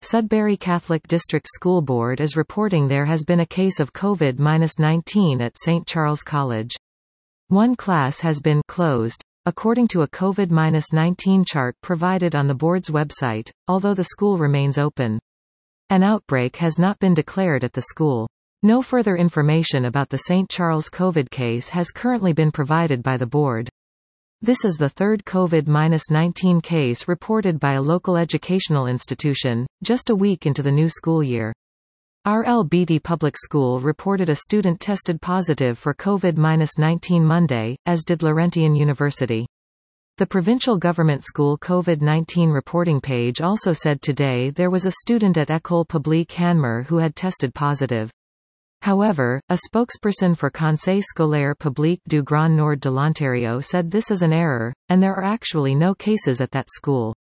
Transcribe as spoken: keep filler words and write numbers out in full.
Sudbury Catholic District School Board is reporting there has been a case of COVID nineteen at Saint Charles College. One class has been closed, according to a COVID nineteen chart provided on the board's website, although the school remains open. An outbreak has not been declared at the school. No further information about the Saint Charles COVID case has currently been provided by the board. This is the third COVID nineteen case reported by a local educational institution, just a week into the new school year. R L Beatty Public School reported a student tested positive for COVID nineteen Monday, as did Laurentian University. The provincial government school COVID nineteen reporting page also said today there was a student at École Publique Hanmer who had tested positive. However, a spokesperson for Conseil scolaire public du Grand Nord de l'Ontario said this is an error, and there are actually no cases at that school.